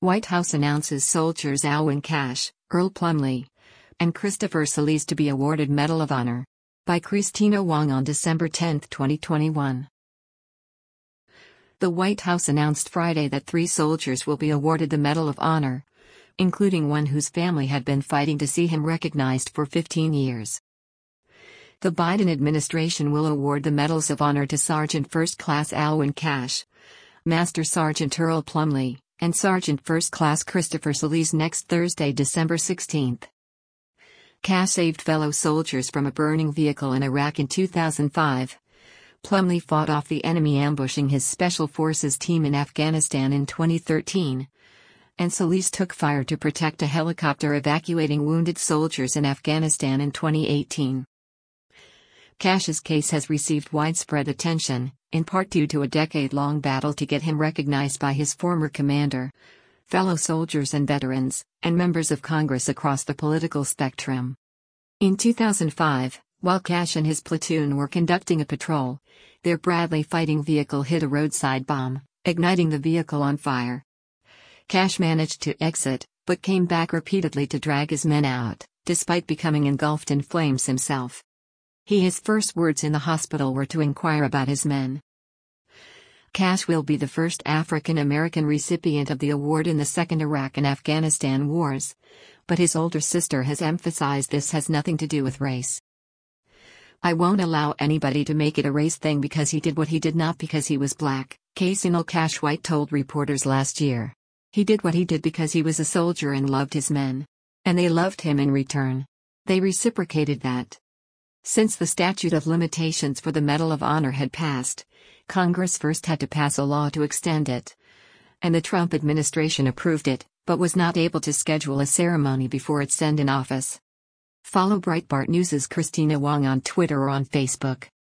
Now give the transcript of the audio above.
White House announces soldiers Alwyn Cash, Earl Plumley, and Christopher Solis to be awarded Medal of Honor. By Christina Wong on December 10, 2021. The White House announced Friday that 3 soldiers will be awarded the Medal of Honor, including one whose family had been fighting to see him recognized for 15 years. The Biden administration will award the Medals of Honor to Sergeant First Class Alwyn Cash, Master Sergeant Earl Plumley, and Sergeant First Class Christopher Solis next Thursday, December 16. Cash saved fellow soldiers from a burning vehicle in Iraq in 2005. Plumley fought off the enemy ambushing his Special Forces team in Afghanistan in 2013. And Solis took fire to protect a helicopter evacuating wounded soldiers in Afghanistan in 2018. Cash's case has received widespread attention, in part due to a decade-long battle to get him recognized by his former commander, fellow soldiers and veterans, and members of Congress across the political spectrum. In 2005, while Cash and his platoon were conducting a patrol, their Bradley fighting vehicle hit a roadside bomb, igniting the vehicle on fire. Cash managed to exit, but came back repeatedly to drag his men out, despite becoming engulfed in flames himself. His first words in the hospital were to inquire about his men. Cash will be the first African American recipient of the award in the Second Iraq and Afghanistan wars, but his older sister has emphasized this has nothing to do with race. "I won't allow anybody to make it a race thing because he did what he did, not because he was black," Casinal Cash White told reporters last year. "He did what he did because he was a soldier and loved his men. And they loved him in return. They reciprocated that." Since the statute of limitations for the Medal of Honor had passed, Congress first had to pass a law to extend it. And the Trump administration approved it, but was not able to schedule a ceremony before its end in office. Follow Breitbart News' Christina Wong on Twitter or on Facebook.